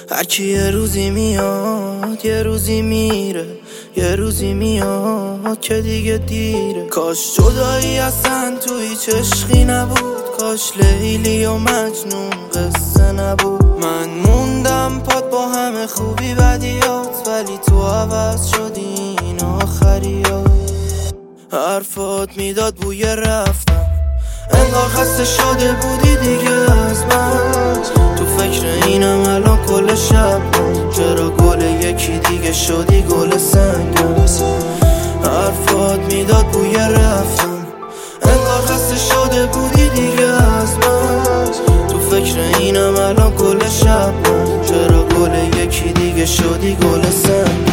هرکی یه روزی میاد یه روزی میره، یه روزی میاد که دیگه دیره. کاش جدایی اصلا تو هیچ عشقی نبود، کاش لیلی و مجنون قصه نبود. من موندم پات با همه خوبی بدیات، ولی تو عوض شدی این آخریات. حرفات میداد بوی رفتن، انگار خسته شده بودی دیگه از من. تو فکر اینم الان کل شب، چرا گل یکی دیگه شدی گل سنگم. حرفات میداد بوی رفتن، انگار خسته شده بودی دیگه از من. تو فکر اینم الان کل شب، چرا گل یکی دیگه شدی گل سنگم.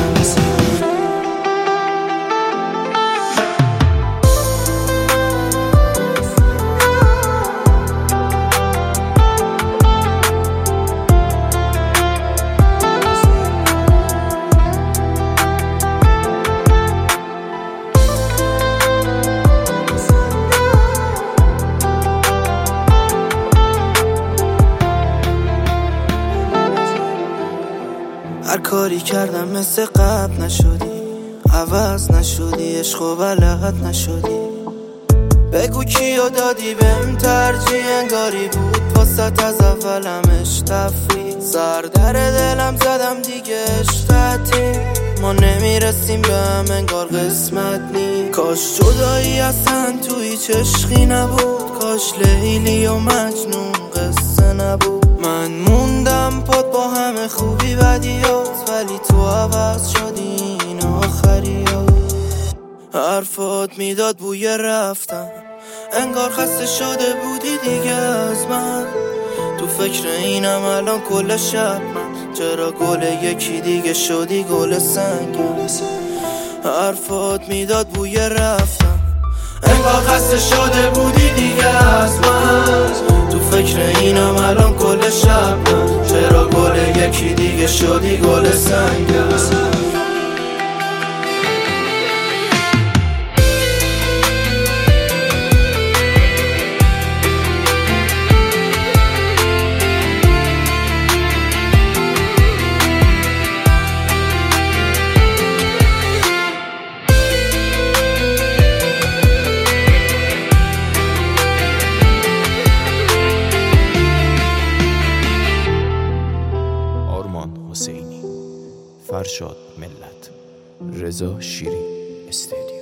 هر کاری کردم مثل قبل نشدی، عوض نشدی، عشق و بلد نشدی. بگو کیو دادی بهم ترجیح، انگاری بود واسط از اولمش تفریح. سر در دلم زدم دیگه اشتاتی، ما نمیرسیم به هم انگار قسمت نی. کاش جدایی اصلا تو هیچ عشقی نبود، کاش لیلی و مجنون قصه نبود. من موندم پات با همه خوبی بدیات، ولی تو عوض شدی این آخریات. حرفات میداد بوی رفتن، انگار خسته شده بودی دیگه از من. تو فکر اینم الان کل شب، من چرا گل یکی دیگه شدی گل سنگم. حرفات میداد بوی رفتن، انگار خسته شده بودی دیگه از من. تو فکر اینم الان کل شب، چرا گل یکی دیگه شدی گل سنگم. حسینی، فرشاد ملت، رضا شیری استودیو.